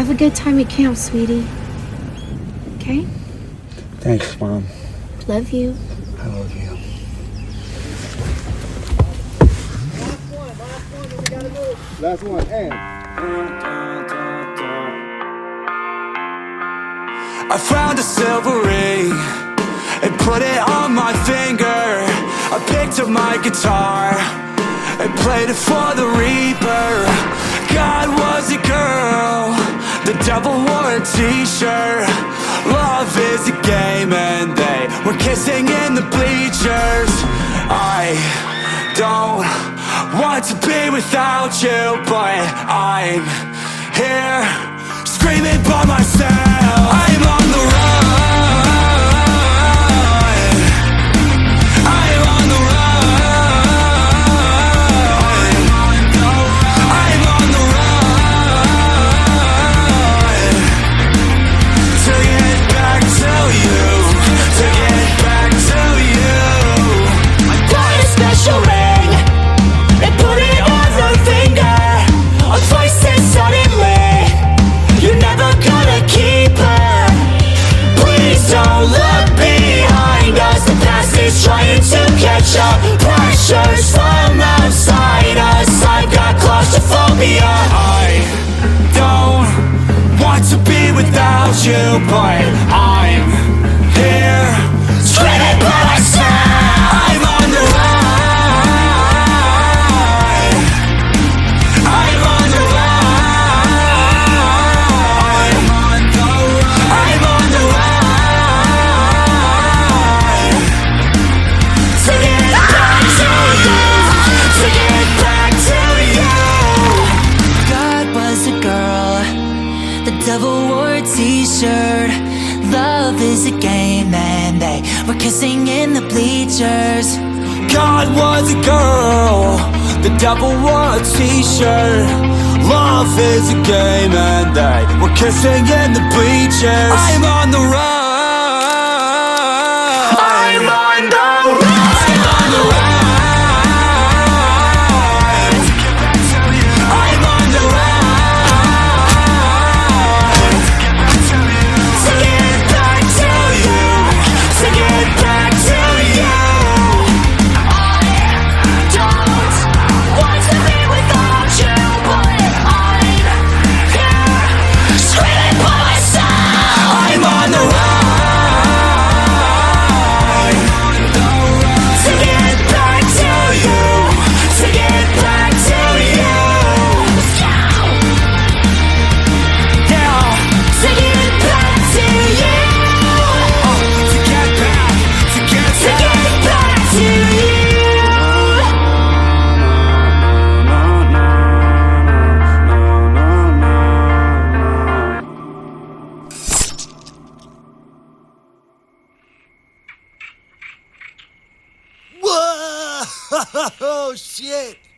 Have a good time at camp, sweetie. Okay? Thanks, Mom. Love you. I love you. Last one, and. I found a silver ring and put it on my finger. I picked up my guitar and played it for the reaper. God was a girl, the devil wore a t-shirt. Love is a game and they were kissing in the bleachers. I don't want to be without you, but I'm here screaming by myself. I'm on the run. I'm on the run. I'm on the run. To get back to you. To get back to you. I bought a special ring and put it on her finger. A voice said suddenly, you're never gonna keep her. Please don't look behind us. The past is trying to catch up. Pressures from outside us. I've got claustrophobia. I don't want to be without you, but I'm here screaming by myself. I'm on the run. I'm on the run. I'm on the run. To get back to you. To get back to you. God was a girl, the devil wore a t-shirt. Love is a game and they were kissing in the bleachers. God was a girl, the devil wore a t-shirt. Love is a game and they were kissing in the bleachers. I'm on the run. I'm on the run. I'm on the run. I'm on the run. To get back to you. To get back to you. I don't want to be without you, but I'm here screaming by myself. I'm on the run. To get back to you. To get back to you. Let's go. Yeah. To get back to you. To get back. To get back to you. Whoa! Oh, shit!